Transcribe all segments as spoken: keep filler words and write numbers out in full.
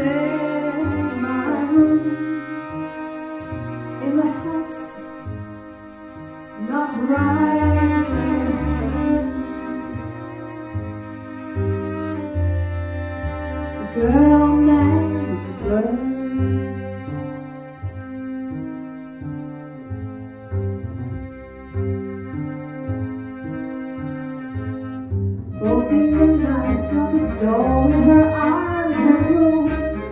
share my room in the house, not right ahead. The girl mad as the birds, holding the light on the door with her arms and blue,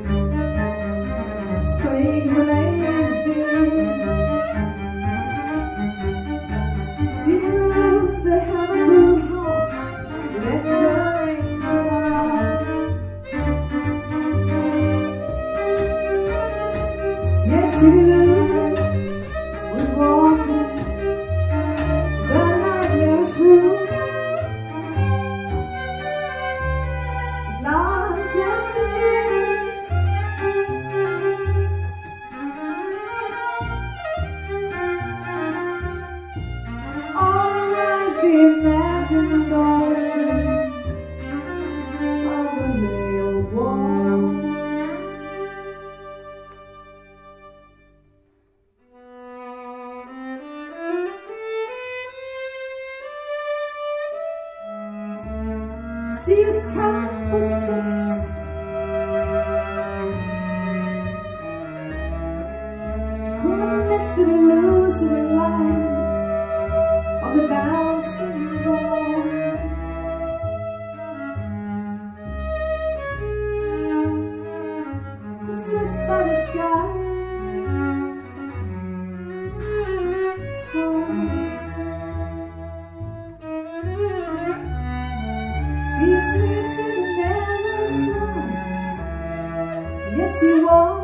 straight in the maze beam. She knew they had a blue house with entering clouds, yet she knew was walking the nightmarish room. Not just a dream. All rise the imagined ocean of the male wall. She is possessed, who amidst the illusory light of the bouncing ball, possessed by the skies, she sleeps in the narrow shroud, yet she walks